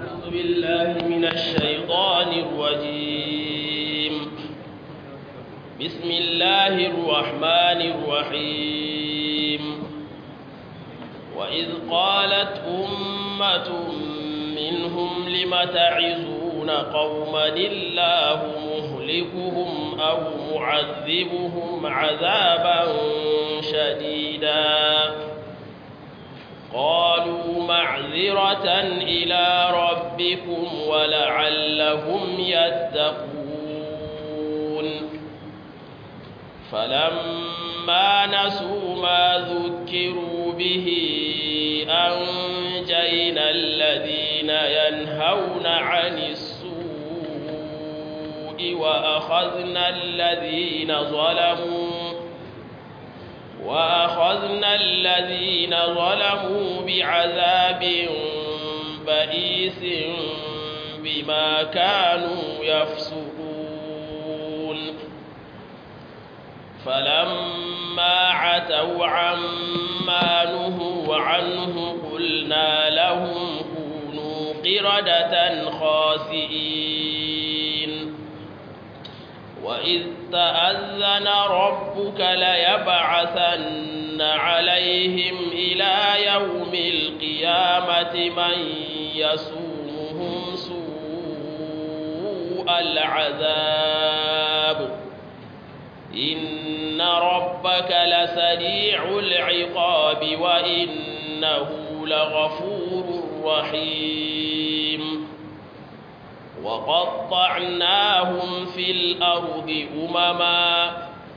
أعوذ بالله من الشيطان الرجيم. بسم الله الرحمن الرحيم. وإذ قالت أمة منهم لم تعظون قوما الله مهلكهم أو معذبهم عذابا شديدا قالوا معذرة إلى ربكم ولعلهم يتقون. فلما نسوا ما ذكروا به أنجينا الذين ينهون عن السوء وأخذنا الذين ظلموا بعذاب بئيس بما كانوا يفسقون. فلما عتوا عما نهوا عنه قلنا لهم كونوا قردة خاسئين. وإذ تأذن ربك ليبعثن عليهم إلى يوم القيامة من يسومهم سوء العذاب إن ربك لسريع العقاب وإنه لغفور رحيم. وقطعناهم في الأرض أمما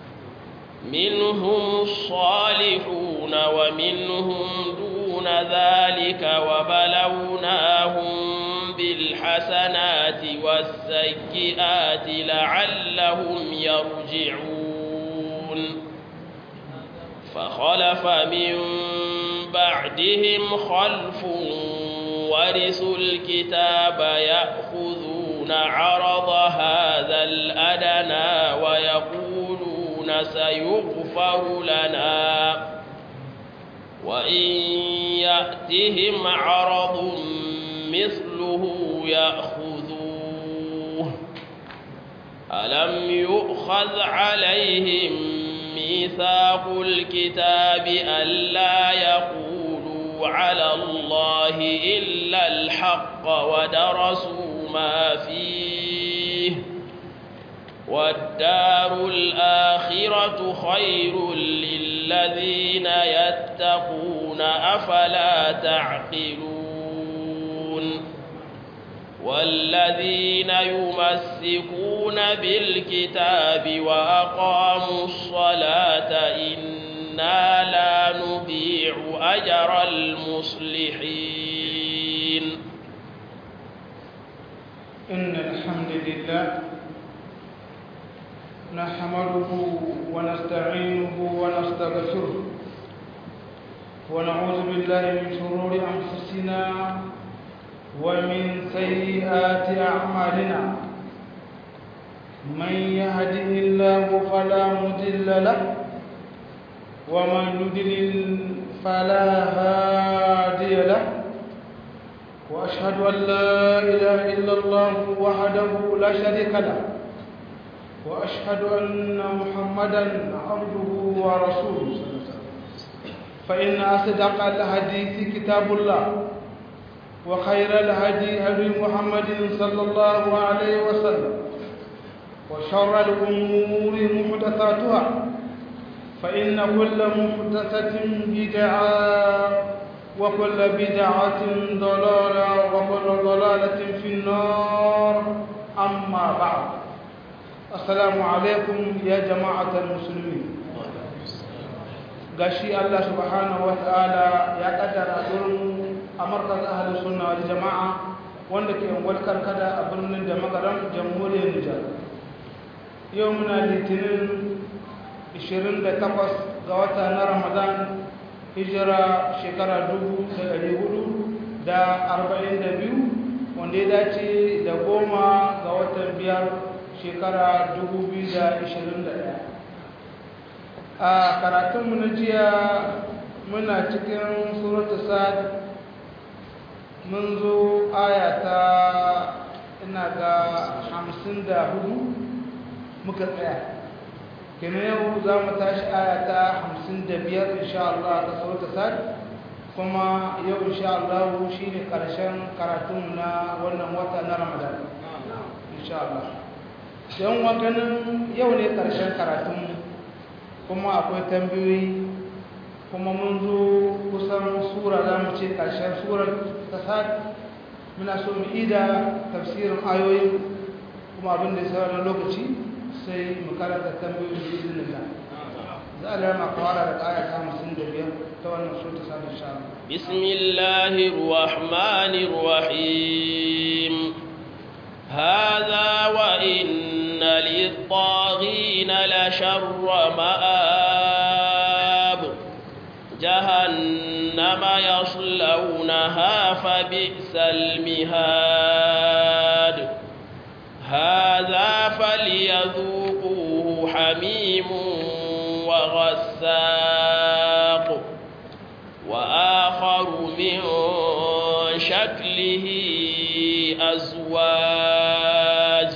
منهم الصالحون ومنهم دون ذلك وبلوناهم بالحسنات والسيئات لعلهم يرجعون. فخلف من بعدهم خلف ورثوا الكتاب يأخذون عرض هذا الأدنى ويقولون سيغفر لنا وإن يأتهم عرض مثله يأخذوه. ألم يؤخذ عليهم ميثاق الكتاب ألا يقولوا على الله إلا الحق ودرسوا ما فيه والدار الآخرة خير للذين يتقون أفلا تعقلون. والذين يمسكون بالكتاب وأقاموا الصلاة إنا لا نضيع أجر المصلحين. إن الحمد لله نحمده ونستعينه ونستغفره ونعوذ بالله من شرور أنفسنا ومن سيئات أعمالنا. من يهده الله فلا مضل له ومن يضلل فلا هادي له. وأشهد أن لا إله إلا الله وحده لا شريك له وأشهد أن محمدا عبده ورسوله. فإن أصدق الحديث كتاب الله وخير الهدي هدي محمد صلى الله عليه وسلم وشر الأمور محدثاتها فإن كل محدثة بدعة وكل بدعة ضلالة وكل ضلالة في النار. أما بعد السلام عليكم يا جماعة المسلمين. gashi Allah subhanahu wa ta'ala ya kaddara gurin amarkar ahlus sunna wal jama'a wanda ke walkar kada a birnin da magaran jamhuriyar Nijar. Yau muna litinin 28 ga wata na Ramadan hijira shekara 1442 wanda ya dace da 10 ga watan 5 shekara 2021. a karatunmu na jiya muna cikin suratul sad mun zo aya ta ina ga 54 muka tsaya kenan yau za mu tashi aya ta 55 insha Allah ta sauta sad kuma yau insha Allah shine karshen karatun na wannan wata na Ramadan insha Allah dan waganin yau ne karshen karatun kuma akwai tambayoyi kuma mun zo kusan sura za mu ce karshen surar ta sad muna so mu ida tafsirin ayoyin kuma abin da ya sauran lokaci sai mu karanta tambayoyin bismillah za a rama kawara da aya ta 55 ta wannan sura ta insha Allah bismillahir rahmanir rahim hadha wa inna lit-taghina la sharra ma'ab jahannama yaslawnaha fa bi'sal mihad هذا فليذوقوه حميم وغساق وآخر من شكله أزواج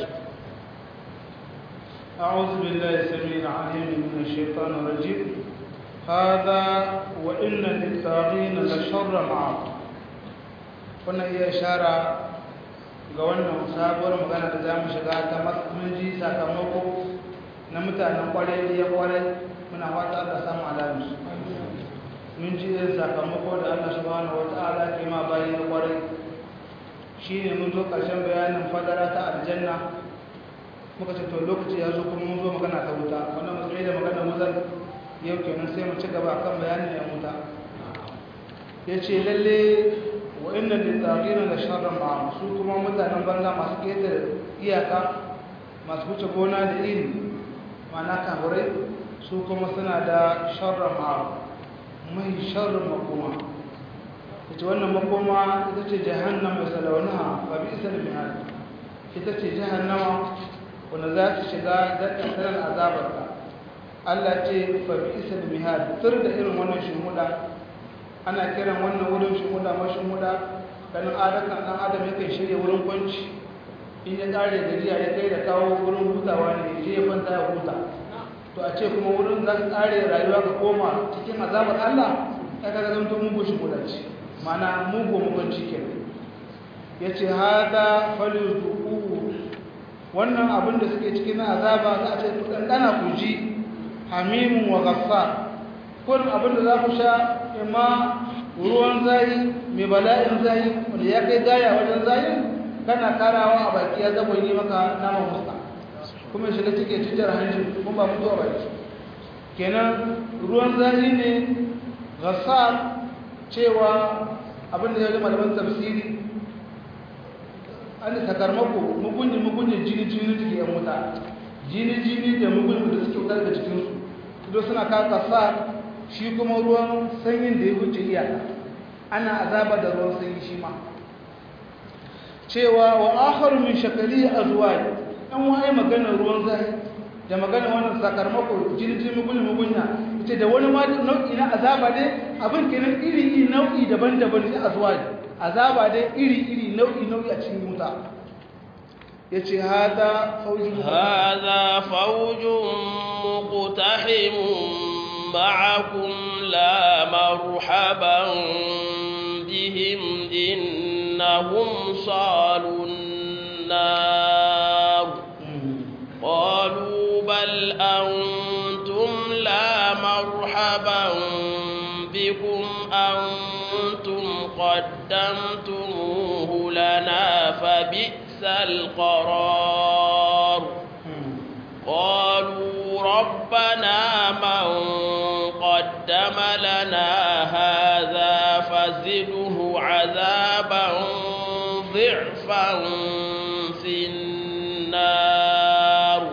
أعوذ بالله السميع العليم من الشيطان الرجيم هذا وإن للطاغين لشر مآب هنا هي إشارة ga wannan sabuwar magana da za mu shiga ta mun ji sakamako na mutanen kwarai da ya kwarai muna fata Allah samu alamu mun ji irin sakamako da Allah subhanahu wata'ala ke ma bayi da kwarai shine mun zo ƙarshen bayanin fadara ta aljanna muka ce to lokaci ya zo kuma mun zo magana ta wuta wannan matsayi da magana muzal yau kenan sai mu ci gaba kan bayanin ya wuta yace lalle wa inna lil-taghina la sharran ma'am su kuma mutanen banza masu keta iyaka masu wuce gona da iri mana kafirai su kuma suna da sharran ma'am mai sharrin makoma ita wannan makoma ita ce jahannama yasalawnaha fa bi'sal mihad ita ce jahannama wanda za ta shiga da tsaron azabarta Allah ce fa bi'sal mihad tur da irin wannan shimuda ana kiran wannan wurin shimuda mashimuda ganin adakan dan adam yake shirye wurin kwanci in ya kare gajiya ya kai da kawo wurin hutawa ne je ya kwanta ya huta to a ce kuma wurin za ka kare rayuwa ka koma cikin azabar Allah ya kaga zanto mugu shimuda ce mana mugu makwanci kenan yace hada falyuzuqu wannan abin da suke cikin azaba za a ce to dan dana ku ji hamimun wa ghaffar kun abin da za ku sha imma ruwan zayi mai bala'in zayi wanda ya kai gaya wajen zayin kana karawa a baki ya zaba yi maka naman musta kuma shiga cike cikin hanji kuma ba mutuwa baki kenan ruwan zayi ne ghassar cewa abin da ya ga malaman tafsiri an sakarmako mugunyi jini take yan wuta jini da mugunyi da suke wutar da cikinsu idan suna kawo ghassar shi kuma ruwan sanyin da ya wuce iyaka ana azaba da ruwan sanyi shi ma cewa wa akharu min shakali azwaj an waye magana ruwan zahi da magana wannan sakarmako jirji mugunya yace da wani ma nau'i na azaba dai abin kenan iri nau'i daban-daban sai azwaj azaba dai iri nau'i a cikin wuta yace hada fawjun muqtahimun معكم لا مرحبا بهم إنهم صالوا النار قالوا بل أنتم لا مرحبا بكم أنتم قدمتموه لنا فبئس القرار قالوا ربنا من قدم لنا هذا فزده عذابا ضعفا في النار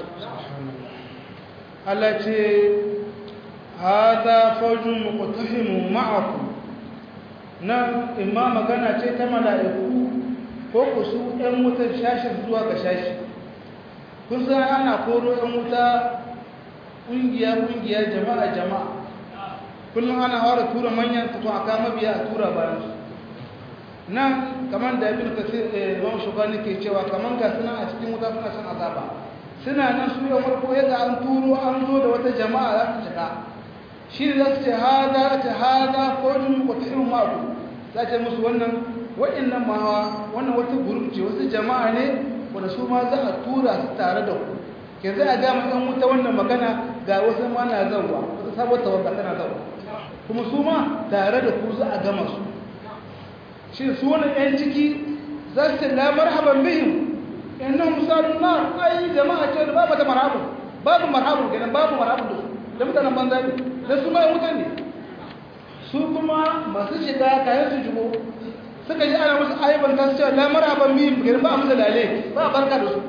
التي هذا فوج مقتحم معكم nan imma magana ce ta mala'iku ko ku su ɗan wutar shashin zuwa ga shashi kun san ana koro ɗan wuta ƙungiya jama'a kullum ana hawar tura manyan su to aka mabiya a tura bayan su nan kamar da ibn kasir imam shugani ke cewa kamar ga suna a cikin wuta suna shan azaba suna nan su yau farko yadda an turo an zo da wata jama'a za su shiga shi ne za su ce hada kodin kwatarin ma'abu za ce musu wannan waɗannan mawa wannan wata gurub ce wasu jama'a ne wanda su ma za a tura su tare da ku ke za a gama ɗan wuta wannan magana ga wasu ma na zauwa wasu sabon tawaga tana zauwa kuma su ma tare da ku za a gama su shi su wani ‘yan ciki za su ce la marhaban bihim innan misalin na ai jama'a ce da babu ta marhabun kenan babu marhabun da su da mutanen banza ne da su ma wutan ne su kuma masu shiga kayan su jigo suka ji ana musu ayyuban ta su ce la marhaban bihim kenan ba a musu lale ba a barka da su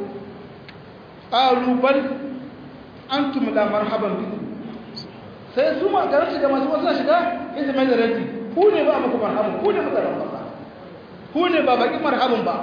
ƙalubal an tumi la marhaban bihim sai su ma kayan shiga masu wasu shiga isa mai da ranti ku ne ba a muku marhabun ku ne mutanen banza ku ne ba baƙi marhabun ba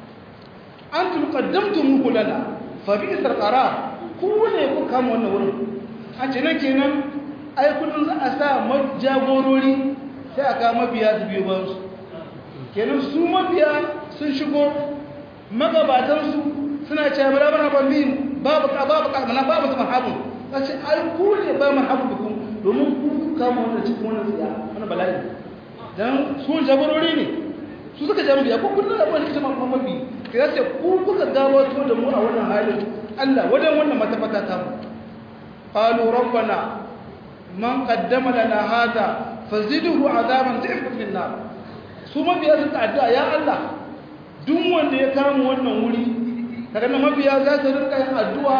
an tuqaddamtumuhu lana fa bi'sal qarar ku ne ku kama wannan wurin a ce nan kenan ai kullun za a sa jagorori sai aka mabiya su biyo ba su kenan su mabiya sun shigo magabatan su suna cewa barabar ban babu mana babu su marhabun sai ai ku ne ba marhabun da ku domin ku kama wannan cikin wannan tsiya wannan bala'i dan su jagorori ne su suka jami biya ko kullum da wani kuma mafi ka yace ku kuka gabato da mu a wannan halin Allah wajen wannan matafata ta mu qalu rabbana man qaddama lana hada fazidhu azaban dhifan fil nar su mabiya su addu'a ya Allah duk wanda ya kama wannan wuri kaga nan mabiya za su rinka yin addu'a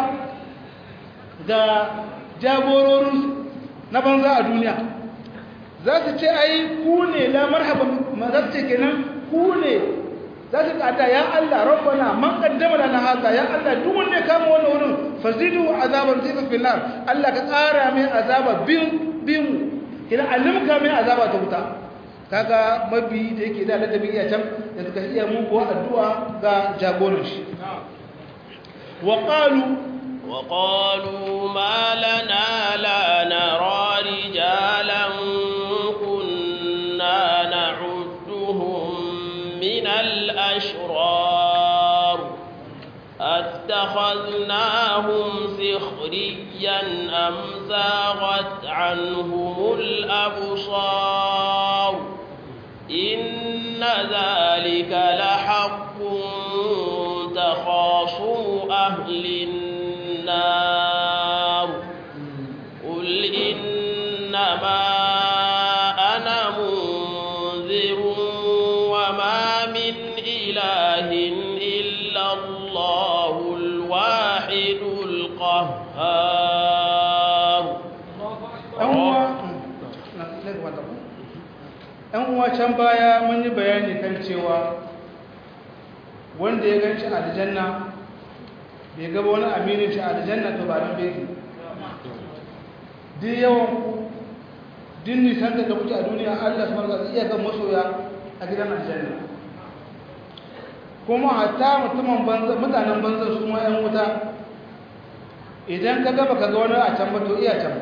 ga jagororin na banza a duniya za su ce ai ku ne la marhaban ma za su ce kenan ku ne za su kada ya Allah rabbana man qaddama lana hada ya Allah duk wanda ya kama wannan wurin fazidu azaban dhifa fil nar Allah ka tsara mai azaba bin kina alimka mai azaba ta wuta kaga mabi da yake da ladabi iya can da suka iya mu ko addu'a ga jagoran shi wa qalu ma lana la nara rijalan الأشرار أتخذناهم سخريا أم زاغت عنهم الأبصار إن ذلك لحق تخاصم أهل النار قل إنما أنا منذر وما من إله إلا الله الواحد القهار ‘yan uwa can baya mun yi bayani kan cewa wanda ya ganci aljanna bai gaba wani aminin shi aljanna to ba don beki duk yawan din nisan da kuke a duniya Allah su marga iya kan masoya a gidan aljanna kuma hatta mutanen banza su ma ‘yan wuta idan ka gaba ka ga wani a can ba to iya can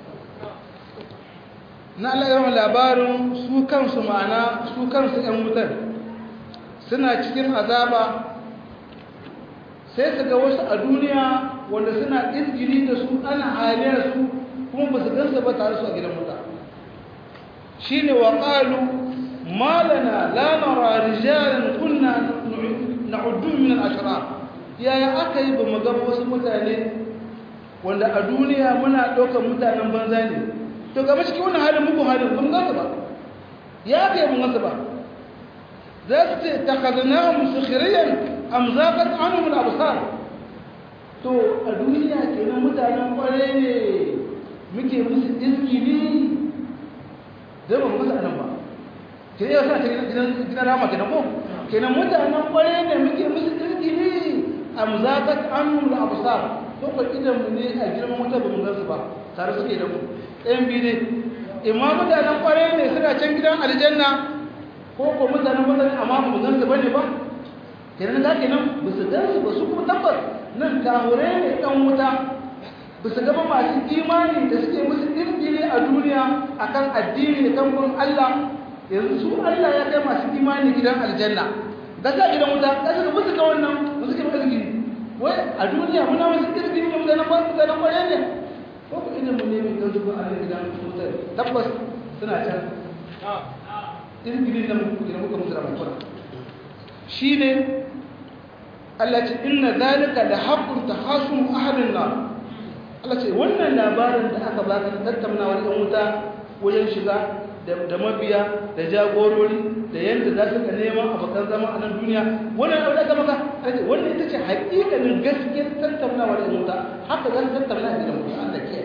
na Allah yawan labarin su kansu ma'ana su kansu ‘yan wutar suna cikin azaba sai su ga wasu a duniya wanda suna izgiri da su ana haliyar su kuma ba su gansa ba tare su a gidan wuta shi ne wa ƙalu malana lanara rijalin kunna na udun min al'ashira yaya aka yi ba mu gaba wasu mutane wanda a duniya muna ɗaukar mutanen banza ne to game cikin wannan halin mugun halin kun gasa ba ya kai mun gasa ba za su ce takhadnahum sukhriyan am zaqat anhum al-absar to a duniya kenan mutanen kware ne muke musu izgili da ba mu gasa nan ba ke yau sa gidan rama kenan ko kenan mutanen kware ne muke musu izgili am zaqat anhum al-absar to ko idan mu ne a girman wata ba mu gasa ba tare suke da mu ɗayan biyu ne imma mutanen ƙwarai ne suna can gidan aljanna ko ko mutanen mutane amma ba zan su bane ba kenan za ke nan ba su gan su ba su kuma tabbas nan kahure ne ɗan wuta ba su gaba masu imani da suke musu ɗirɗiri a duniya a kan addini da kan gurin Allah yanzu su Allah ya kai masu imani gidan aljanna ga sa gidan wuta ga su musu ka wannan musu ke kalgi wai a duniya muna wasu kirki ne mu da nan ba da nan bare ne ko ku ina mu ne mai dauki ba a gidan wuta tabbas suna can kirki ne mu gidan muka musu da mutuwa shine Allah ce inna zalika la haqqun tahasum ahadin nar Allah ce wannan labarin da aka baka da tattaunawa da wuta wajen shiga da mabiya da jagorori da yadda za su ka neman abokan zama a nan duniya wannan abu da aka maka wannan ita ce haƙiƙanin gaskiyar tattaunawa da wuta haka zan tattauna da wuta Allah ke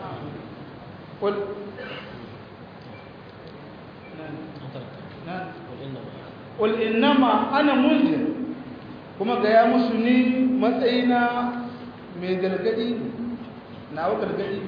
qul innama ana munzir kuma ga ya musu ni matsayina mai gargadi na wa gargadi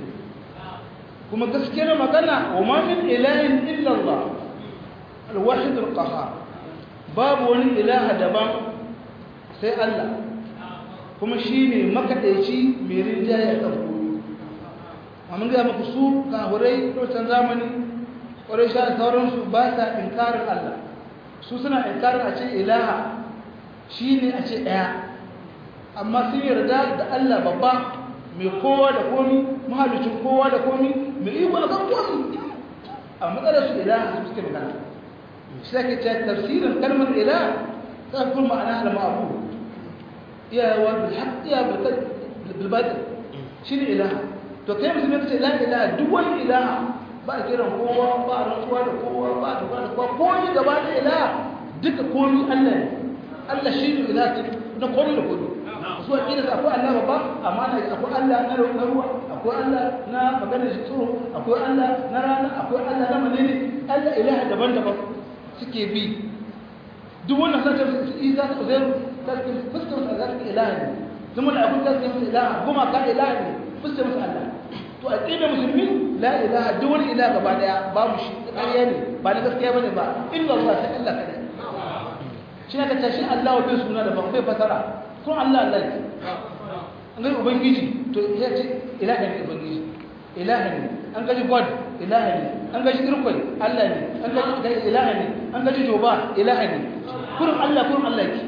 kuma gaskiyar magana wa ma min ilahin illa Allah al-wahid al-qahhar babu wani ilaha daban sai Allah kuma shine makadaici mai rinjaye a tsaro amma ga muku su kahurai lokacin zamani ƙwarai sha sauransu ba sa inkarin Allah su suna inkarin a ce ilaha shine a ce ɗaya amma sun yarda da Allah babba mai kowa da komi mahalicin kowa da komi mai iko da kan komi a matsalar su ilaha su suke magana shi ake ce tafsirin kalmar ilaha ta fi ma'ana al-ma'abu iyawa bil haqq ya bil batil shine ilaha to kai musulmi kace la ilaha duk wani ilaha ba a kiran kowa ba a rantsuwa da kowa ba a tafiya da kowa komi gaba da ilaha duka komi Allah ne Allah shi ne ilaha na komi da komi su aƙida akwai Allah babba amma na akwai Allah na ruwa akwai Allah na maganar tsoro akwai Allah na rana akwai Allah na manene Allah ilaha daban-daban suke bi duk wannan sanar da isa ta zai taskin fuskar sa zaka ilaha ne zama da abin taskin sa ilaha kuma ka ilaha ne fuskar sa Allah to aqida musulmi la ilaha duk wani ilaha gaba daya babu shi ƙarya ne ba na gaskiya bane ba illa Allah sai Allah kadai shi ne ka tashi Allah wa bi suna da ban bai fasara kun Allah Allah ne an gani ubangiji to ya ce ilaha ne ubangiji ilaha ne an gaji god ilaha ne an gaji irkwai Allah ne an gaji ilaha ne an gaji joba ilaha ne kurin Allah kurin Allah ki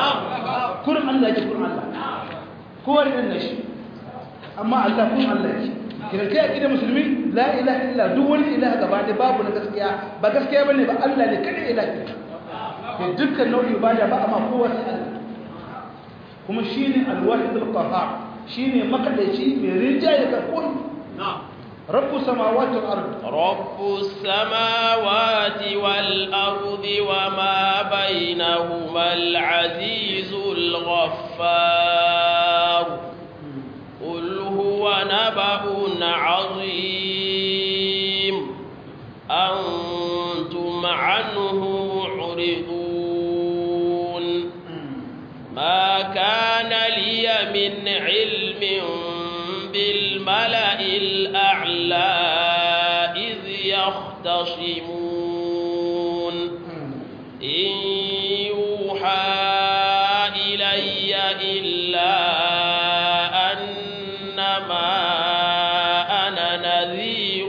kurin Allah ki kurin Allah kowar din shi amma Allah kurin Allah ki kiran kai akida musulmi la ilaha illa duk wani ilaha gaba da babu na gaskiya ba gaskiya bane ba Allah ne kada ilaha da dukkan nau'in ibada ba amma kowa sai Allah kuma shine al-wahid al-qahhar shine makadaici mai rinjaye ga kun rabbus samawati wal ard rabbus samawati wal ardi wama bainahuma al-azizul ghaffar qul huwa naba'un 'azim antum 'anhu mu'ridun ما كان لي من علم بالملأ الأعلى إذ يختصمون إن يوحى إلي إلا أنما أنا نذير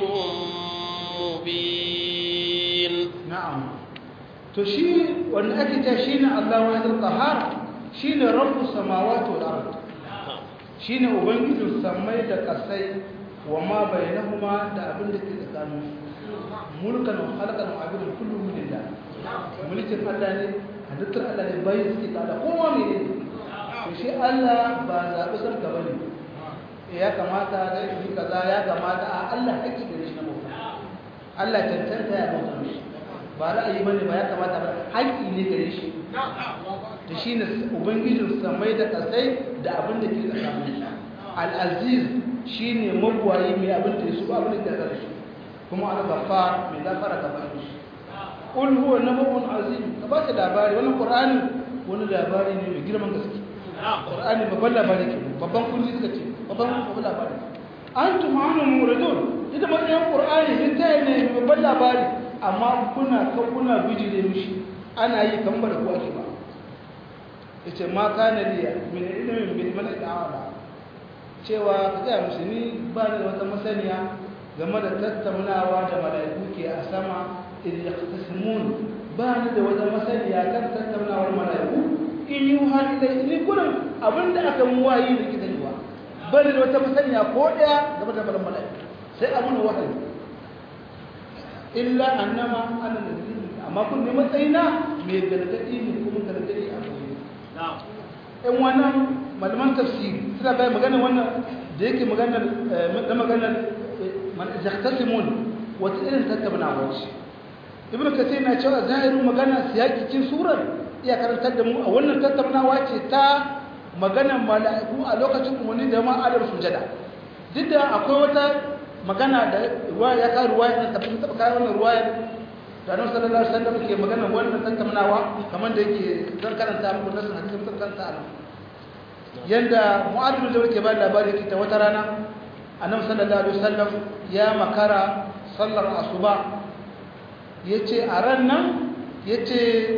مبين نعم تشير وأنك تشين الله وحده القهار shine rabbus samawati wal ard shine ubangijin samai da kasai wa ma bainahuma da abin da ke tsakanin mulkan wa khalqan wa abidun kullu lillah mulkin Allah ne halittar Allah ne bayin suke kada kowa ne to shi Allah ba zabi san ka bane ya kamata da yi kaza ya kamata a Allah kake gare shi na bauta Allah tantanta ya bauta mishi ba ra'ayi bane ba ya kamata ba haƙi ne gare shi da shi ne ubangijin samai da kasai da abin da ke tsakanin al-aziz shi ne magwayi mai abin da su abin da ya shi kuma al-ghaffar mai gafara ga bayan shi qul huwa nabaun azim ka ba ta labari wannan qur'ani wani labari ne mai girman gaske qur'ani babban labari ke babban kulli suka ce babban labari antum anu muridun ita matsayin qur'ani littafi ne mai babban labari amma kuna bijire mishi ana yi kamar da ku ake ba yace ma kana liya min ilmin bil malak ta'ala cewa kaga musulmi ba da wata masaniya game da tattaunawa da malaiku ke a sama إذ يختصمون بان da wata masaniya kan tattaunawar mala'iku in yi wuha ilai ni kullum abinda aka mu wayi da kidan wa bani da wata masaniya ko daya game da mala'iku sai abun wahayi illa annama ana nabi amma kun ne matsayina mai gargadi ne kuma gargadi a gobe na'am in wannan malaman tafsiri suna bai magana wannan da yake magana da magana man yahtasimun wata irin tattaunawa ce ibnu kathir na cewa zahirin magana siyakin surar iya karantar da mu a wannan tattaunawa ce ta maganar mala'iku a lokacin umarni da ma adam sujada duk da akwai wata magana da ruwaya ya kawo ruwaya da tabbata ta kawo wannan ruwaya da Annabi sallallahu alaihi wasallam ke magana wannan tattaunawa kamar da yake zan karanta muku nasu hadisin zan karanta a yanda Mu'adh bin Jabal ke ba labari kita wata rana Annabi sallallahu alaihi wasallam ya makara sallar asuba yace a ran nan yace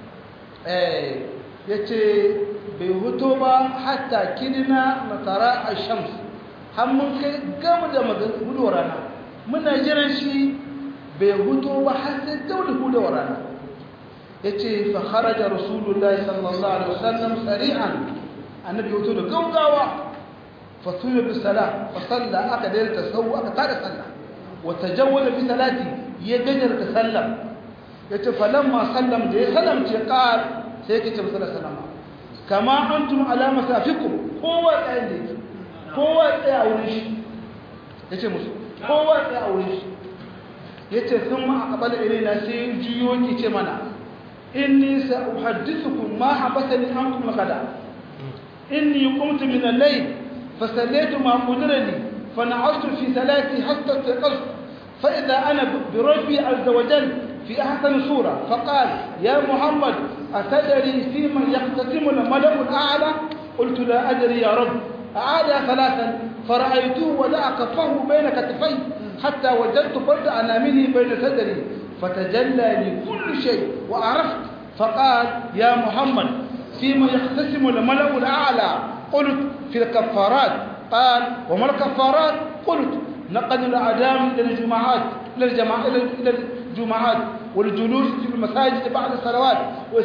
bai huto ba hatta kidina matara ash-shams har mun kai gama da gudu rana muna jiran shi bai huto ba har sai daula gudu rana yace fa kharaja rasulullahi sallallahu alaihi wasallam sari'an annabi huto da gaugawa fa suya bi salat fa salla aka da tasawu aka tada sallah wa tajawwala fi salati ya gajar ta sallam yace falamma sallam da ya salamce qal sai yake ce sallallahu kama antum ala masafikum kowa tsayin da yake kowa tsaye a wurin shi yace musu kowa tsaye a wurin shi yace sun ma aqbala ilaina sai juyo ki ce mana inni sa uhaddithukum ma habathani ankum qada inni qumtu min al-layl fasallaytu ma qudrani fana'astu fi salati hatta taqastu fa idha ana bi rabbi azza wa jalla في أحسن صورة فقال يا محمد أتدري فيمن يقتسم الملأ الأعلى قلت لا أدري يا رب أعاد ثلاثا فرأيته ودع كفه بين كتفي حتى وجدت فرد أنامله بين صدري فتجلى لي كل شيء وعرفت فقال يا محمد فيمن يقتسم الملأ الأعلى قلت في الكفارات قال وما الكفارات قلت نقل الأعدام إلى الجماعات إلى الجماعات والجلوس في المساجد بعد الصلوات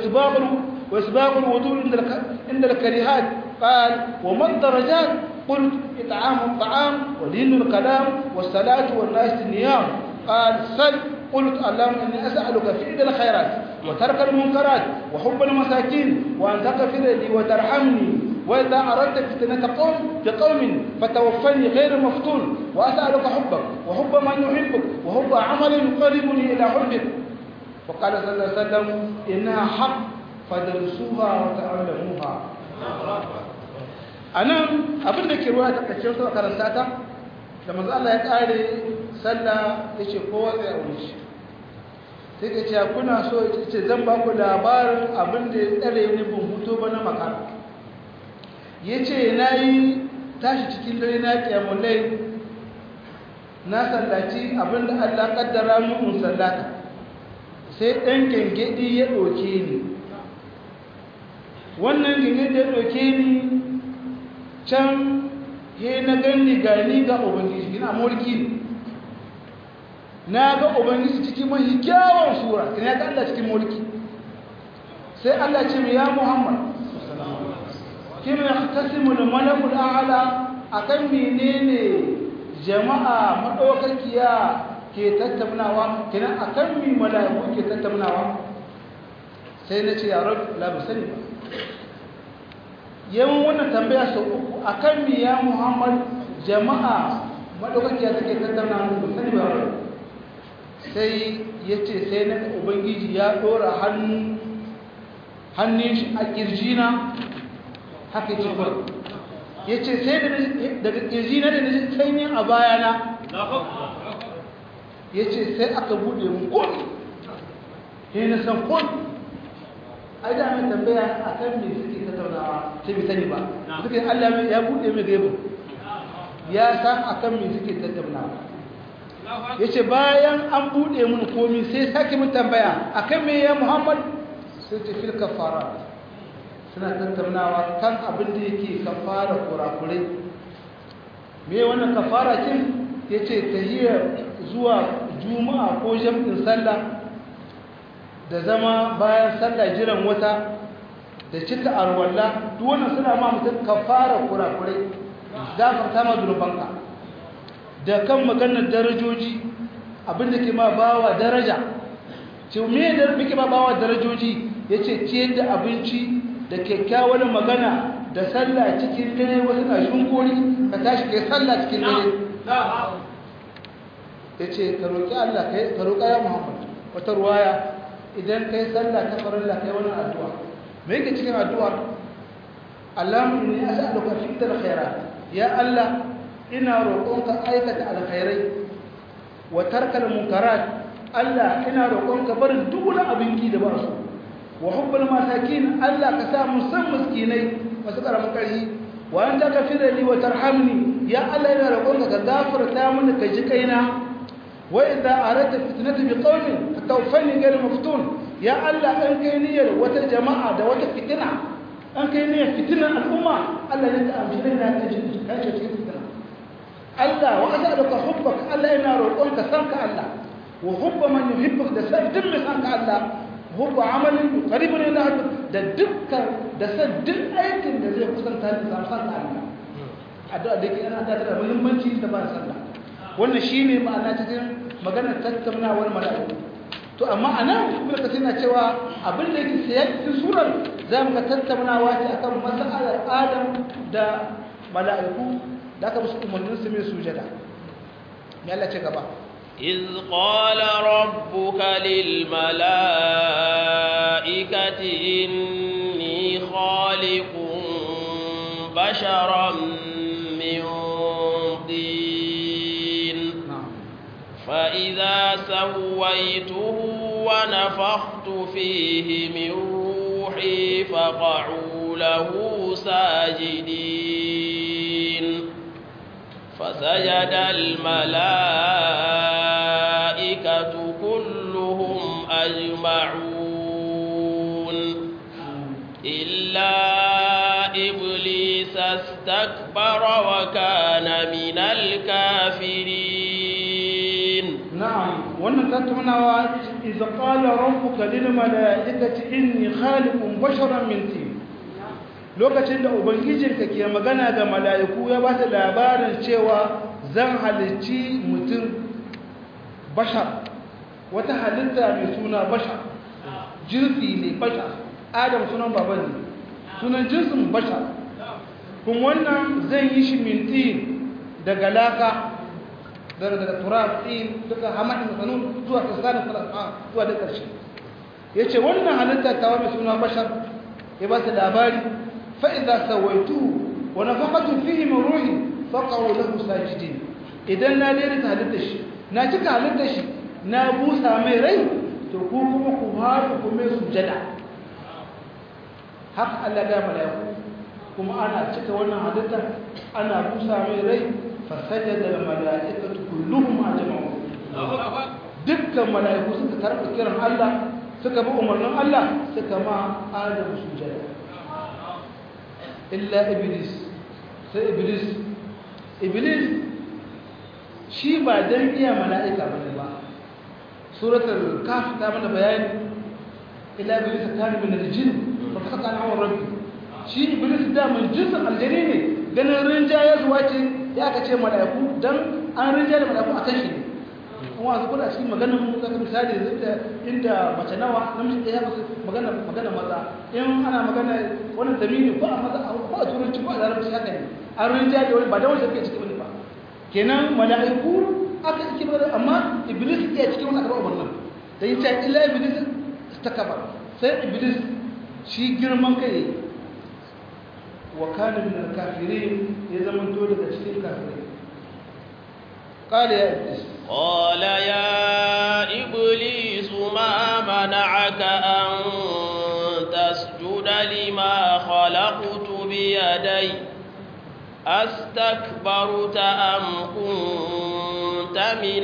وإسباغ الوضوء عند الكريهات قال وما الدرجات قلت إطعام الطعام ولين الكلام والصلاة والناس النيام قال سل قلت اللهم إني أسألك فعل الخيرات وترك المنكرات وحب المساكين وأن تغفر لي وترحمني وإذا أردت فتنة قوم فتوفني غير مفتون وأسألك حبك وحب من يحبك وحب عمل يقربني إلى حبك وقال صلى الله عليه وسلم إنها حق فدرسوها وتعلموها أنا أبدا كرواية تكتشف وكرنتاتا لما الله يقال صلى يشي قوة يأويش sai ka ce kuna so ce zan ba ku labarin abin da ya tsare ni bin hutu ba na makara ya ce na yi tashi cikin dare na kyamulai na sallaci abin da Allah kaddara mun sallata sai ɗan gengedi ya ɗauke ni wannan gengedi ya ɗauke ni can he na gani gani ga ubangiji gina mulki ne na ga ubangiji cikin mahi kyawun sura kina ga Allah cikin mulki sai Allah ce ya Muhammad kima yahtasimu al-malakul a'la akan menene jama'a madaukakiya ke tattaunawa kina akan mi malaiku ke tattaunawa sai na ce ya rabb la bisani ba yawan wannan tambaya sau uku akan mi ya Muhammad jama'a madaukakiya take tattaunawa ba sani ba sai ya ce sai na ubangiji ya dora hannun shi a kirjina haka ce ba ya ce sai daga kirjina da na sanyin a bayana ya ce sai aka buɗe mun kun sai na san kun ai da mai tambaya a kan me suke tattaunawa sai bai sani ba suke Allah ya buɗe mai gaibu ya san a kan me suke tattaunawa ya ce bayan an buɗe mun komi sai sake mun tambaya a kan me ya Muhammad sai ce fil kafara suna tattaunawa kan abin da yake kafara kurakurai me wannan kafara kin ya ce tahiyar zuwa juma'a ko jam'in sallah da zama bayan sallah jiran wata da cika arwalla duk wannan suna ma mutum kafara kurakurai gafarta ma zunubanka da kan maganar darajoji abinda ke ma bawa daraja ce me da muke ma bawa darajoji yace ciyar da abinci da kyakkyawar magana da sallah cikin dare wasu na shunkuri ka tashi kai sallah cikin dare yace ka roki Allah kai ka roka ya Muhammad wata ruwaya idan kai sallah ta farilla kai wannan addu'a me yake cikin addu'a Allahumma inni as'aluka fi'l khairat ya Allah ina roƙonka aikata alkhairai wa tarkal munkarat Allah ina roƙonka barin duk wani abinki da ba su wa hubbul masakin Allah ka sa mu san miskinai masu karamin karhi wa anta kafira li wa tarhamni ya Allah ina roƙonka ka gafarta mini ka ji kaina wa idza aradta fitnati bi qaumin fatawfani ghayr maftun ya Allah an kai niyyar wata jama'a da wata fitina an kai niyyar fitinan al'umma Allah ne ta amshi na ka ji kai ce cikin fitina Allah wa as'aluka hubbaka Allah ina roƙonka sanka Allah wa hubba man yuhibbuka da san duk mai sanka Allah hubba amalin qaribun ila hadd da dukkan da san duk aikin da zai kusanta da sanka Allah addu'a da ke ana da muhimmanci da ba sallah wannan shine ma'ana cikin maganar tattaunawar mala'iku to amma anan kuma kace na cewa abin da yake sai cikin surar zamu ga tattaunawa ce akan mas'alar Adam da mala'iku da aka musu umarnin su mai sujada me Allah ce gaba iz qala rabbuka lil malaikati inni khaliqun basharan min tin fa idha sawaytuhu wa nafakhtu fihi min ruhi faq'u lahu sajidin فسجد الملائكة كلهم أجمعون إلا إبليس استكبر وكان من الكافرين نعم wannan tattaunawa idza qala rabbuka lil malaikati inni khaliqun basharan min tin lokacin da ubangijinka ke magana ga mala'iku ya ba ta labarin cewa zan halicci mutum bashar wata halitta mai suna bashar jinsi ne bashar adam sunan baban ne sunan jinsin bashar kuma wannan zan yi shi minti daga laka daga turab din duka hamadin sanun zuwa tsanin fara'a zuwa da ƙarshe ya ce wannan halitta ta mai suna bashar ya ba ta labari فإذا سويته ونفخت فيه من روحي فقعوا له ساجدين إذا لا ديرت هلتش ناجك هلتش نابوسا مي ري تكوكم كباركم سجدا حق الله دا ملائكه كما أنا cika wannan halitta ana busa mai rai fasajada almalaikatu kulluhum ajma'un dukkan malaiku suka karɓi kiran Allah suka bi umarnin Allah suka ma Adam sujada illa iblis sai iblis shi ba dan iya mala'ika bane ba suratul kaf ta mana bayani illa iblis kana min al-jinn fa fasaqa an amr rabbi shi iblis da mun jinsin aljani ne ganin rinjaye zuwa ce ya aka ce mala'iku dan an rinjaye mala'iku akan shi ne kuma su kula cikin maganar mu ka misali inda mace nawa namiji ɗaya magana maza in ana magana wannan damini ko a maza ko a turanci ko a larabci haka ne an rinja da wani ba da wanda suke ciki wani ba kenan mala'iku aka ciki ba amma iblis ya cikin wannan karɓar wannan da yace illa iblis istakbar sai iblis shi girman kai wa kana min al-kafirin ya zama dole daga cikin kafirai قال يا إبليس قال يا إبليس ما منعك أن تسجد لما خلقت بيدي أستكبرت أم كنت من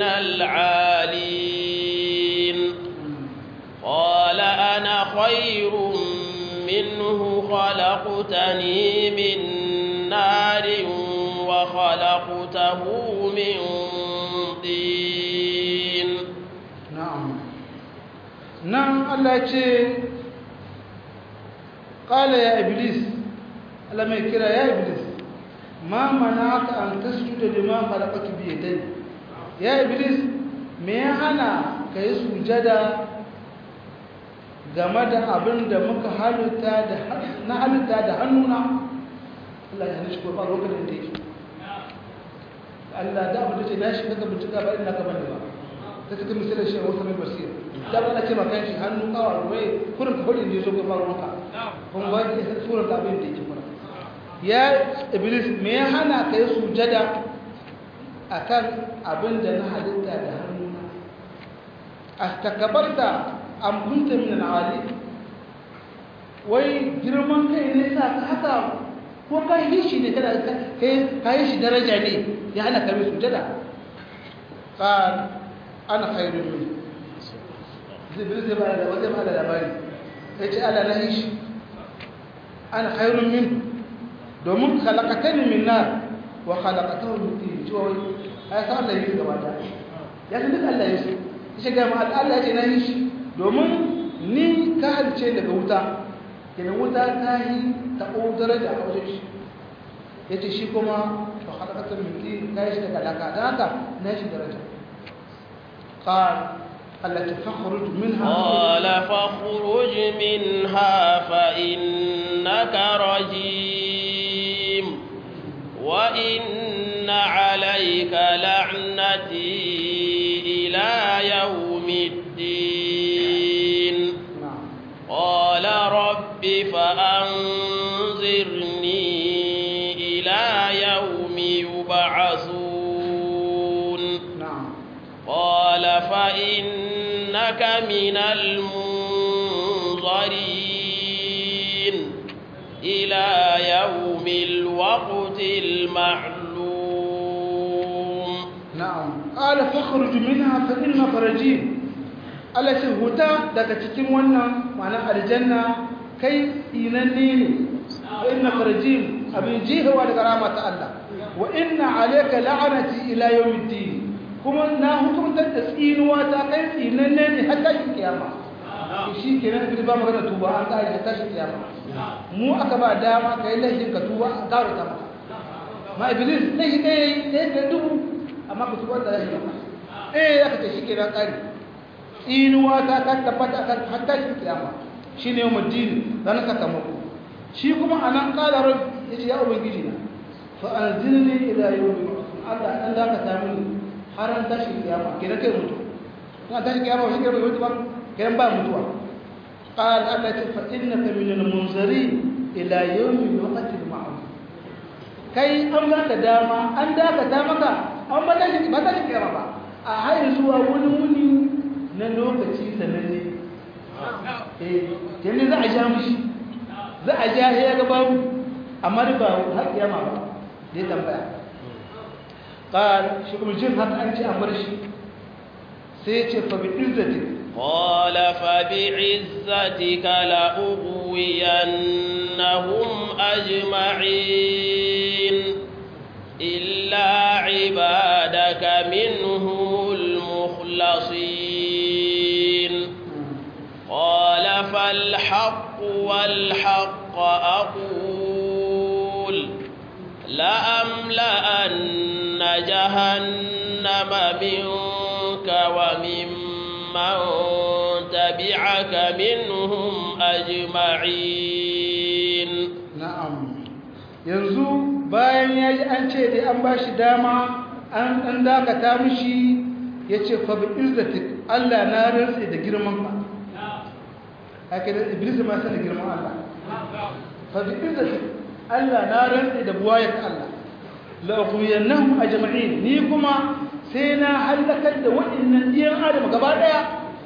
العالين قال أنا خير منه خلقتني من نار وخلقته من طين نعم nan Allah ce qala ya iblis Allah mai kira ya iblis ma mana'aka an tasjuda lima khalaqtu bi yadayya ya iblis me ya hana kai sujada game da abin da muka halitta da hannuna Allah ya halishi ko ba lokacin da yake Allah da abin da ce na shi daga bincika ba ina ka bane ba ta cikin misalin shi wasu mai basira da ba na ce maka shi hannu kawa ruwai kurin ka faɗin da ya zo ga faruwanka kuma ba ya san surar da abin da yake kuna ya iblis me ya hana ka yi sujada akan abin da na halitta da hannuna astakabarta am kunta min al-ali wai girman kai ne sa ka haka ko ka yi shi ne kada ka yi shi daraja ne ya hana ka mai sujada qal ana khairun min zai ba da wata ba da labari yace Allah na yi shi ana khairun min domin khalaqatani min nar wa khalaqatahu min tin joyi ai sa Allah yi gaba da ya san duk Allah yi shi ga mu Allah ya ce na yi shi domin ni ka halice daga wuta kenan wuta ta yi ta daraja a wajen shi ya ce shi kuma ba halakatar minti ka yi shi daga laka don haka na shi daraja ƙar allati fakhruj minha qala fakhruj minha fa innaka rajim wa inna alayka la'nati ila yawmiddin qala rabbi fa anzirni يوم يبعثون قال فإنك من المنظرين إلى يوم الوقت المعلوم نعم قال فاخرج منها فإنك رجيم Allah ce huta daga cikin wannan ma'ana aljanna kai inanne ne wa innaka rajim abin jihawa daga rahmat Allah wa inna alayka la'anati ila yawmiddin kuma na hukuntar da tsinuwa ta kai tsinanne ne har tashin kiyama shi kenan ba magana tuba an kare har tashin kiyama mu aka ba dama kai laifin ka tuba an kare ta maka ma iblis sai dai da dubu amma ka tuba da laifin aka ce shi kenan kare tsinuwa ta tabbata kan har tashin kiyama shine yawmiddin dan ka tamako shi kuma anan qala rabbi yace ya ubangiji na fa anzilni ila yawmi Allah dan da ka samu har an tashi kiyama kenan kai mutu kuma tashi kiyama shi kai mutu ba kenan ba mutuwa qala Allah ta fa innaka minal munzirin ila yawmi waqtil ma'lum kai an baka dama an dakata maka an ba tashi kiyama ba a hayar zuwa wani na lokaci sananne yanzu za a ja mushi za a ja ya ga babu amma ba har kiyama ba dai tambaya قال شكم الجن هذا أنت أمرشي سيتي فبعزتك قال فبعزتك لأغوينهم أجمعين إلا عبادك منهم المخلصين قال فالحق والحق أقول لأملأن جهنم منك وممن تبعك منهم أجمعين نعم yanzu bayan yaji an ce dai an bashi dama an dakata mishi yace fa bi izzatik Allah na rantsi da girman ka haka da iblis ma sai da girman Allah fa bi izzatik Allah na rantsi da buwayar Allah la'uqiyannahum ajma'in ni kuma sai na halakar da waɗannan diyan adam gaba daya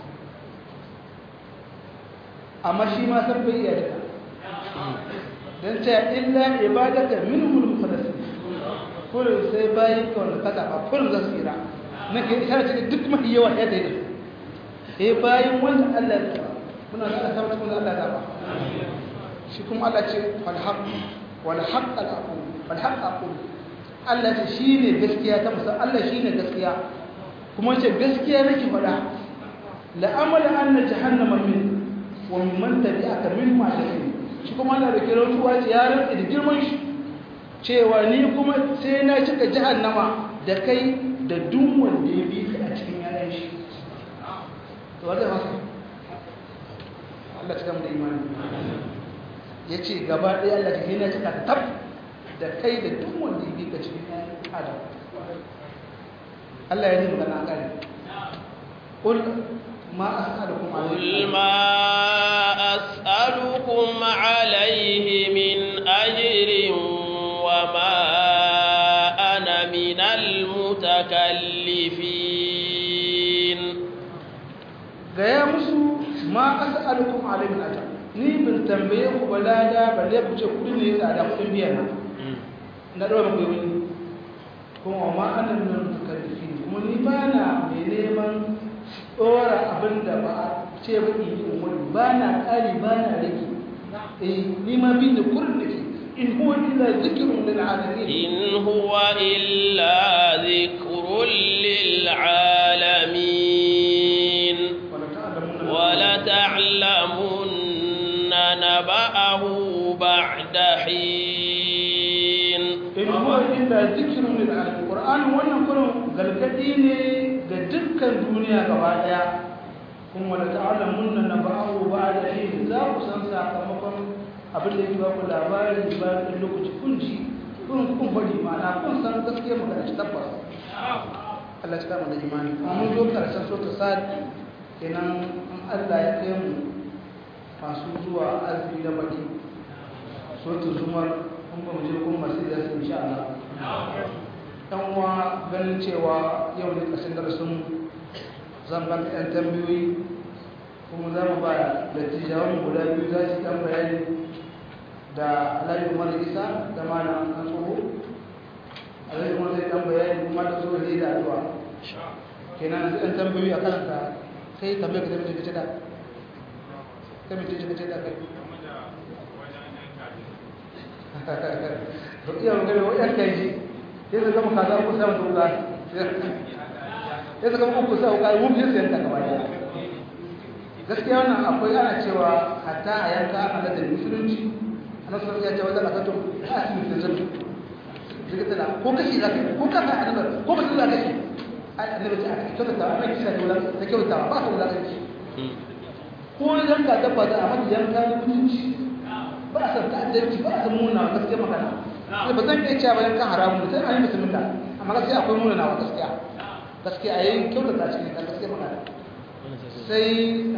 amma shi ma san bai iya duka dan ta illa ibadaka minhum mukhlasin kullu sai bayin ka wanda kada ba kullu zasira nake isharar cikin duk mai yawa ya da su bayin wanda Allah ya tsara muna da tabbata kun Allah ya tsara shi kuma Allah ce fal haqq wal haqq al aqul wal haqq aqul Allah ce shi ne gaskiya ta musa Allah shi ne gaskiya kuma ce gaskiya nake faɗa la'amala anna jahannama min wa mimman tabi'aka min ma tafi shi kuma Allah da kira tuwa ce ya rantsa da girman shi cewa ni kuma sai na cika jahannama da kai da duk wanda ya bi ka a cikin yayin shi to wanda ba Allah cika mu da imani yace gaba ɗaya Allah ta na cika tab da kai da duk wanda ya bi ka cikin yayin adam Allah ya yi magana kai qul ma as'alukum alayhi قل ما أسألكم عليه من أجر وما أنا من المتكلفين gaya musu ma as'alukum alayhi min ajr ni bin tambaye ku balada balle ku ce kudin ne tsada kudin biya na dawo muku yi kuma ma ana min mutakallifin kuma ni bana mai neman tsora abinda ba a ce ba in yi umuri bana kari bana rage ni ma bin da kurin nake in huwa illa zikrun lil alamin إن هو إلا ذكر للعالمين ولتعلمن نبأه بعد حين in huwa illa zikrun lil alamin qur'an wannan kullum galgadi ne ga dukkan duniya gaba daya kuma la ta'lamunna naba'ahu ba'da hin za ku san sakamakon abin da yake ba ku labari bayan ɗan lokaci kun ji kun bari ma'ana kun san gaskiya magana ci tabbas Allah ya kama da imani mun zo karshen sota sad kenan in Allah ya kai mu masu zuwa azumi da baki sota zumar kun ba mu je kun masu da su insha Allah dan uwa ganin cewa yau ne ƙarshen darasin zan ba ka ɗan tambayoyi kuma za mu ba da tijawan guda biyu za su ɗan bayani da Alhaji Umar Isa da Malam Ansoro Alhaji Umar zai ɗan bayani kuma da so zai da addu'a kenan sai ɗan tambayoyi a kanka kai tambayar ka tafi ce da kai mace ce da kai to iya magana wa yan kai ji sai su gama kaza uku sai mutu wuka sai su gama uku sai wuka mun biyu sai yanka gaba daya gaskiya wannan akwai ana cewa hatta a yanka ana da musulunci ana sun ya ce wanda aka to a cikin zanzu daga tana ko kashi za ka ko ka fa annabi ko ba za ka yi annabi ce a kyauta ta amma kisa da wala ta kyauta ba ka wala kai ko yanka dabba da amma yanka mutunci ba a san ta'addanci ba a san muna gaskiya magana sai ba zan iya cewa ba yankan haramun mutum a yi musulunta amma gaskiya akwai muna nawa gaskiya gaskiya a yi kyauta ta cikin ta gaskiya magana sai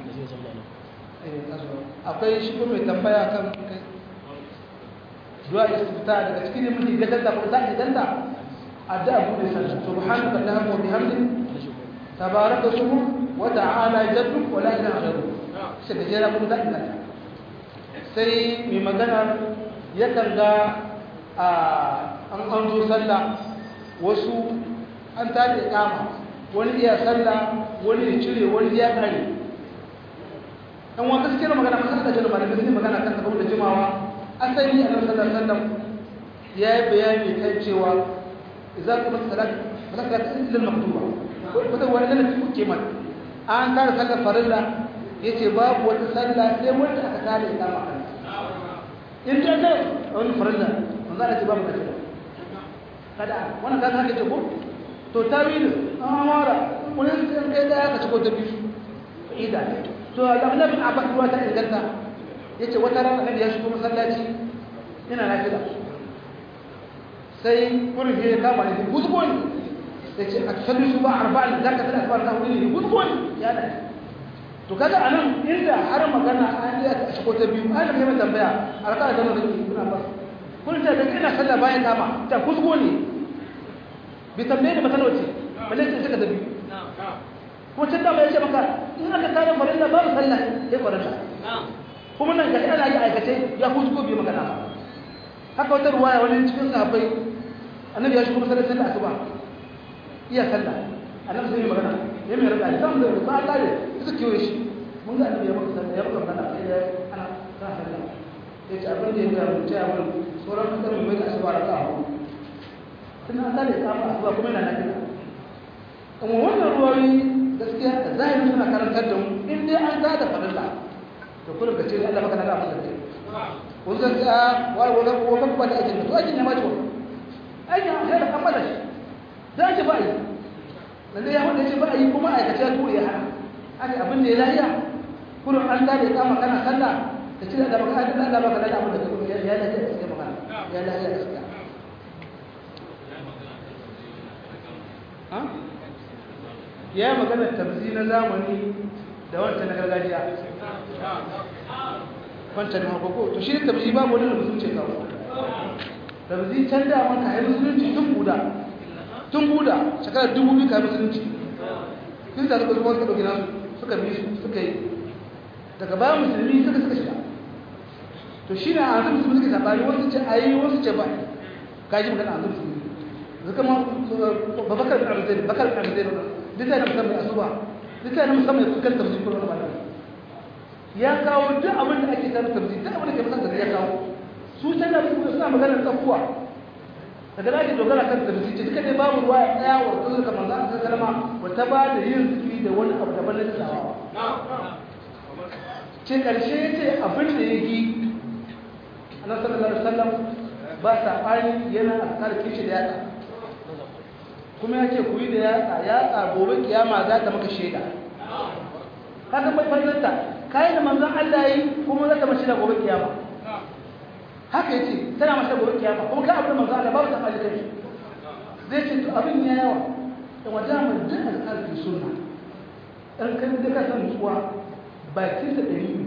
akwai shi kuma mai tambaya kan kai zuwa istifta daga cikin mutum ga danda ko za ki danda addu'a bude sallah subhanaka allahumma wa bihamdik tabaraka ismuk wa ta'ala jadduk wa la ilaha ghayruk sai da jira kuma za ki danda sai mai magana yakan ga an zo sallah wasu an tada kama wani iya sallah wani ya cire wani ya kare dan wa gaskiya magana masa da jama'a da gaskiya magana kan tabbata da jimawa asali annabi sallallahu alaihi wasallam ya yi bayani kan cewa idza kuma salat illa al-maktuba wata wani da kuke man an tara sallar farilla yace babu wata sallah sai wanda aka tare kama kan in ta ga wani farilla manzo Allah ce babu kace kada wannan kan haka ce ko to tawil amara wani sai kai da ka ci ko ta biyu ida to Allah bin Abbas ruwa ta inganta yace wata ran annabi ya shigo masallaci ina lafiya sai kullum ya kama ne gudbon yace aksallu suba arba'in zaka tana asbar ta hudu ne gudbon ya da to kaga anan inda har magana an yi ta shigo ta biyu an mai tambaya alƙa da nan ibn Abbas kullum ta ina sallah bayan kama ta gudbo ne bi tambaye da matalauci balle sai saka da biyu ko tun da bai ce maka in aka tare farilla babu sallah sai farilla kuma nan ga ana yi aikace ya kusko bi magana ba haka wata ruwaya wani cikin sahabbai annabi ya shigo masallacin da asuba iya sallah annabi sai magana ya mai rada dan da ba Allah ne suka kiyo shi mun ga annabi ya maka sallah ya maka magana sai ya ana ta sallah sai ce abin da ya ga ya mun sauran kasar mai da asuba da kawo tun an tare ka asuba kuma yana lafiya amma wannan ruwayi gaskiya da zahiri suna karantar da mu in dai an tada farilla to kullum ka ce Allah maka na abin da kai kun san ta wai wannan ba da ajin to ajin ne ma to ajin sai da kammala shi da ji ba yi lalle ya wanda ce ba yi kuma aikace to ya hana haka abin da ya lafiya kullum an tada ya kama kana sallah ka ce da baka da Allah baka da abin da kai ya lafiya gaskiya magana ya lafiya gaskiya ha ya magana tabzi na zamani da wancan na gargajiya wancan na koko to shi tabzi babu wani da musulunci kawo tabzi can da man kayan musulunci tun buda shekarar 2000 kayan musulunci sun da suka zuwa suka ɗauki nasu suka bi su suka yi daga bayan musulmi suka shiga to shi na azum musulmi suka zaɓari wasu ce a yi wasu ce ba kaji magana azum musulmi zaka ma babakar bin abdul bakar bin abdul duk da musamman asuba duk da musamman kan tafsir Qur'ani ba ya kawo duk abin da ake tsara tafsir duk abin da ke musamman ya kawo su tana suna maganar tsakuwa daga da ake dogara kan tafsir ce duka dai babu ruwa ya tsaya wa kullu kamar za ta kalma wata ba da yin zikiri da wani abu daban na tsawa ce karshe yace abin da yake Annabi sallallahu alaihi wasallam ba sabani yana askar kishi da yaka kuma ya ce ku yi da yatsa gobe kiyama za ta maka shaida ka san bai fahimta kai da manzon Allah yi kuma za ta maka shaida gobe kiyama haka yace tana maka gobe kiyama kuma ka abin manzon Allah babu ta fali kai zai ce to abin ya yawa da wajen duk alƙalin sunna dan kan da ka san tsuwa bakin sa 100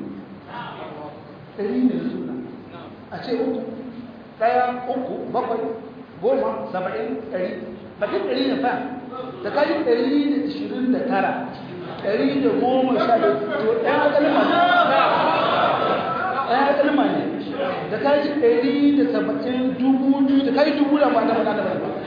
ne sunna a ce uku daya uku bakwai goma 70 100 bakin 100 ne fa da kaji 129 110 to ɗaya kalma ne da kaji 170 dubu da kaji dubu da ba da ba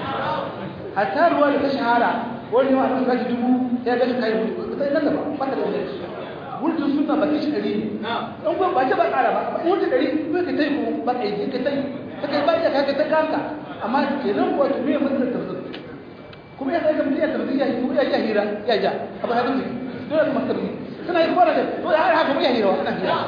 hatta ruwa da ta shahara wani ma an kaji dubu ya ga kai sai nan da ba ta da wurin sunna ba kishi 100 ne dan gwan ba ta ba ƙara ba wurin 100 kai kai ko ba kai kai kai ba ya kai ta kanka amma kenan ko to me mun da tafsir kuma ya saka mutum ya tarbiyya kuma ya jahira ya ja abu hadu ne dole kuma tarbiyya kana yi fara da to ya haka kuma ya hira wannan hira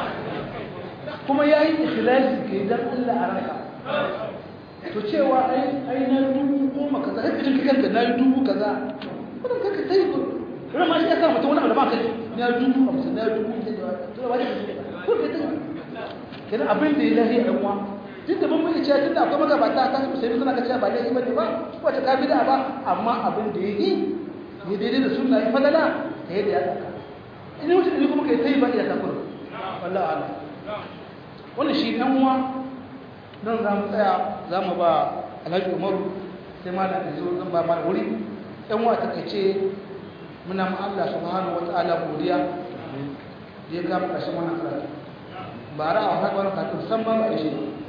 kuma yayi ikhlasi ke dan Allah a ranka to cewa ai na dubu goma kaza sai kicin kanka na yi dubu kaza wannan kanka tai ko ran ma ya sa mutum wani abu da ba kai na dubu 50 na dubu to ba ko kai kenan abin da ilahi a uwa tunda mun mai cewa tunda akwai magabata ta su sai suna kace ba dai bane ba wace ka bid'a ba amma abin da yake ne daidai da sunna yi fadala ta yadda ya tsaka idan mutum ne kuma kai sai ba ya takura wallahi ala wannan shi dan uwa nan za mu tsaya za mu ba Alhaji Umaru sai malam ya zo zan ba mana wuri dan uwa ta kace muna ma Allah subhanahu wataala godiya da ya ga mu kashin wannan karatu ba ra'a haka wannan karatu san ba ba shi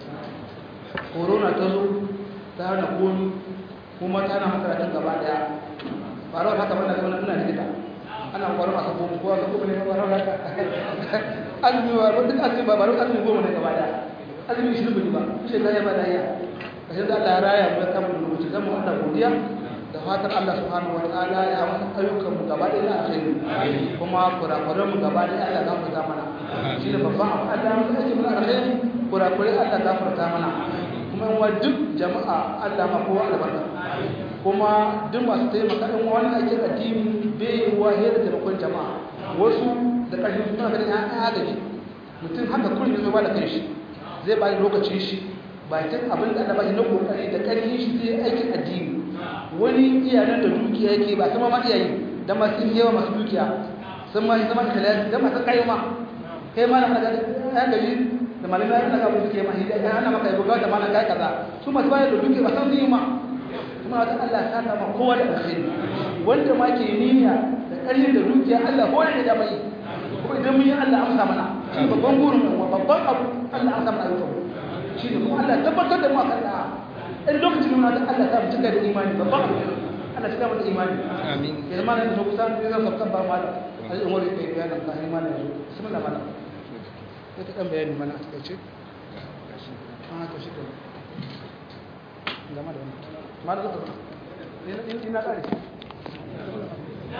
corona ta zo ta hana komi kuma ta hana makaratun gaba daya faruwar haka mana zama ina likita ana kwarar masu komi kowa ga kuma ne faruwar haka azumi ba duk azumi ba faruwar azumi goma ne gaba daya azumi shi rubuci ba shi zai ba da iya kashin da Allah ya raya mu ya kama rubuci zama Allah godiya da fatan Allah subhanahu wa ta'ala ya masa ayyukan mu gaba daya na alheri kuma kurakuran mu gaba daya Allah za mu ta mana shi ne babban abu Allah ya masa aiki mana alheri kurakurai Allah gafarta mana kuma wa duk jama'a Allah ma kowa albarka kuma duk masu taimaka in wani ake addini bai wa hira da taimakon jama'a wasu da ƙarfin suna ganin ya agaji mutum haka kullum zai ba da kai shi zai ba da lokacin shi bakin abin da Allah ba shi na kokari da ƙarfin shi zai aikin addini wani iyalan da dukiya yake ba sama ma iyayi dan ma sun yawa masu dukiya sun ma zama kalasi dan masu kayyama kai ma na ga gari da malamai ana ga musu ke mahidi ana maka yi buga da mana kai kaza su masu bayar da duke ba san su yi ma kuma da Allah ta ta ma kowa da alkhairi wanda ma ke niyya da ƙarfi da dukiya Allah ko ne da mai kuma idan mun yi Allah amsa mana shi babban gurin mu babban abu Allah amsa mana ayyukan shi ne kuma Allah tabbatar da mu akan da in lokacin mun da Allah ta mutunta da imani babban abu Allah shi ta mu da imani amin yanzu ma da kusan ne zan sabkan ba mala al'umari kai bayanan ka imani bismillah mala ta ɗan bayani mana a takaice to shi ke gama da wani ma da zuka ina ƙari